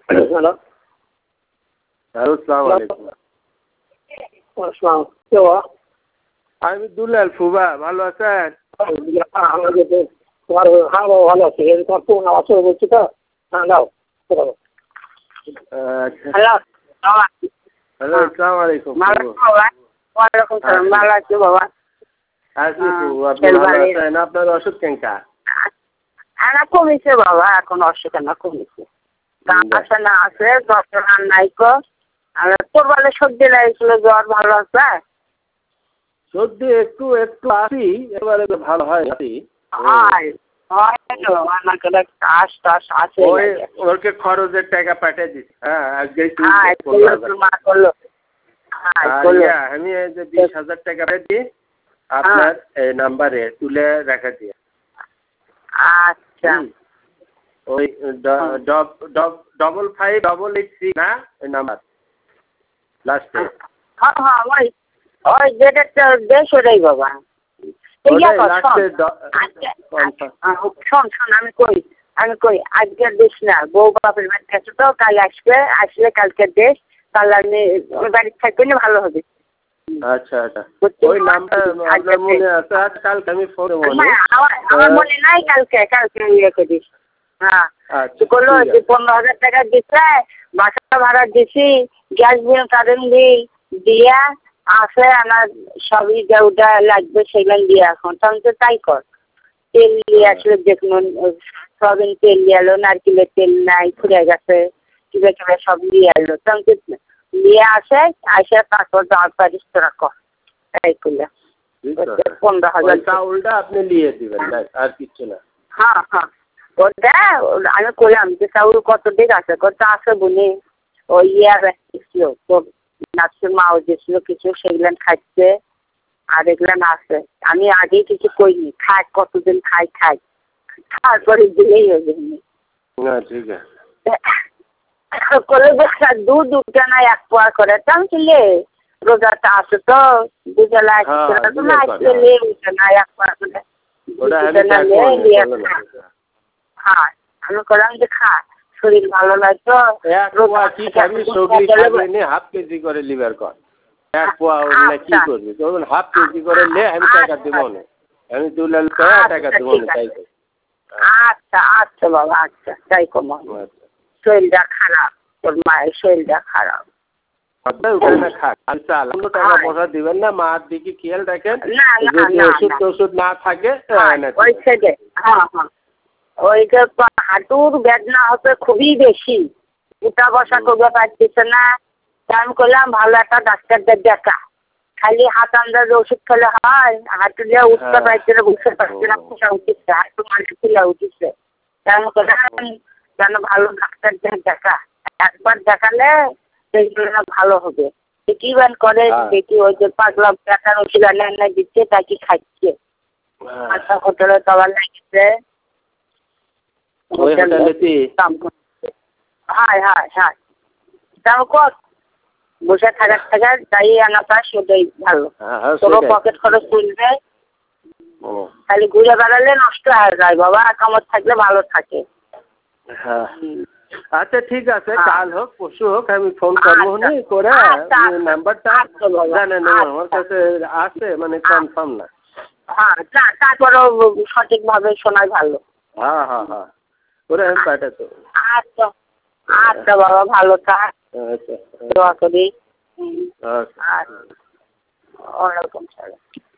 Hello hello, আসসালামু আলাইকুম। আসসালাম, কে বাবা? আমি দুলাল ফুবা, ভালো আছেন? তোমার হ্যাঁ বাবা ভালো আছে। তোমার ফোন আওয়াজ করে বলছি তো। হ্যাঁ দাও বলো। আচ্ছা, হ্যালো বাবা। হ্যালো, আসসালামু আলাইকুম। ভালো আছো বাবা? ওয়ালাইকুম সালাম, ভালো আছি বাবা। আছি ফুবু, আপনি ভালো আছেন? আপনার ওষুধ কেনকা? না কমেছে বাবা, এখন অসুখ না কমেছে। আছে না আছে, ডক্টর আর নাই কো। আর তোর বলে সর্দি লাগছিল, জ্বর ভালো আছে? সর্দি একটু একটু আসি, এবারে তো ভালো হয় আসি। হয় হয় তো, আমার কাছে কাশ টাশ আছে। ওকে খরচের টাকা পাঠিয়ে দিচ্ছি। হ্যাঁ, আজকে মা করলো। আমি এই যে 20,000 টাকা পাঠিয়ে আপনার এই নাম্বারে তুলে রেখে দিয়ে। আচ্ছা, ওই 5588 না ওই নাম্বার লাস্টে। হ্যাঁ হ্যাঁ, ওই যেটা বেশ ওটাই বাবা। শোন আমি কই আজকে দিস না, বউ বাপের বাড়ি গেছে তো, কাল আসলে কালকে দেশ, তাহলে আমি ওই বাড়ির থাকবে না, ভালো হবে। আচ্ছা আচ্ছা, ওই নামটা আপনার মনে আছে? আজ কালকে আমি ফোনে আমার মনে নাই, কালকে ইয়ে করিস। হ্যাঁ, করলো যে 15,000 টাকা দিচ্ছে, বাসা ভাড়া দিছি, গ্যাস বিল কারেন্ট বিল দিয়া আছে, আমার সবই যা লাগবে সেগুলো দিয়ে এখন তখন তো তাই কর। তেল নিয়ে আসলে দেখুন, সয়াবিন তেল নিয়ে এলো, নারকেলের তেল নাই, ফুরে গেছে, কিবা কিবা সব নিয়ে এলো, তখন নিয়ে আসে তারপর দাঁড় পারিস তোরা কর, তাই করলে 15,000 চাউলটা আপনি নিয়ে দিবেন, আর কিছু না। হ্যাঁ হ্যাঁ, ওটা আমি করলাম যে চাউল কত দিক আছে, কত আছে বলি ওই ছিল তোর নাচের মাও দিয়েছিল কিছু, সেগুলো খাচ্ছে, আর এগুলো আছে। আমি আগেই কিছু করিনি, খাই কতদিন খাই তারপরে দিলেই হবে। ঠিক আছে, করে দুধ উঠে না 1 পোয়া করে টানছিলে, রোজাটা আছে তো দুবেলা উঠে না 1 পোয়া করে। হ্যাঁ, আমি করলাম যে খা, শরীর ভালো লাগতো। হাফ কেজি করে লিভার কর, 1 পোয়া কি করবি? হাফ কেজি করে লে, আমি টাকা দিব না, আমি দুলাল টাকা দিব না, তাই। আচ্ছা আচ্ছা বাবা, আচ্ছা তাই কমা। শরীরটা খারাপ, তোর মায়ের শরীরটা খারাপ। টাকা পয়সা দিবেন না, মার দিকে খেয়াল রাখেন। ওষুধ টষুধ না থাকে ওই সাইডে। হ্যাঁ হ্যাঁ, ওই যে হাঁটুর বেদনা হচ্ছে খুবই বেশি, উঠা বসা করতে পারতেছে না। আমি করলাম ভালো একটা ডাক্তারদের দেখা, খালি হাত আন্দাজ ওষুধ খেলে হয়? হাঁটু দিয়ে উঠতে পারছে না, বুঝতে পারছে না, ফুসা উঠিচ্ছে, হাঁটু মানে ফুলে উঠিচ্ছে। আমি করলাম যেন ভালো ডাক্তারদের দেখা, একবার দেখালে সেইগুলো ভালো হবে। কি বান করে দেখি, ওই যে পাগলা টাকার ওষুধ এনে দিচ্ছে, তাকে খাচ্ছে। আচ্ছা, হোটেলে খাবার লাগছে। হ্যাঁ হ্যাঁ হ্যাঁ, তাও কর বসে থাকার যাই আনা পাস ওটাই ভালো। তোরও পকেট খরচ চলবে, খালি ঘুরে বেড়ালে নষ্ট হয়ে যায় বাবা, কামড় থাকলে ভালো থাকে। হ্যাঁ, আচ্ছা ঠিক আছে, কাল হোক পরশু হোক আমি ফোন করবো করে, নাম্বারটা জানেন আমার কাছে আছে, মানে কনফার্ম না। হ্যাঁ, তারপরেও সঠিকভাবে শোনাই ভালো। হ্যাঁ হ্যাঁ হ্যাঁ, ওরে আমি পাঠাতো। আচ্ছা আচ্ছা বাবা, ভালো থাক, দোয়া করি। আচ্ছা, ওয়ালাইকুম সালাম।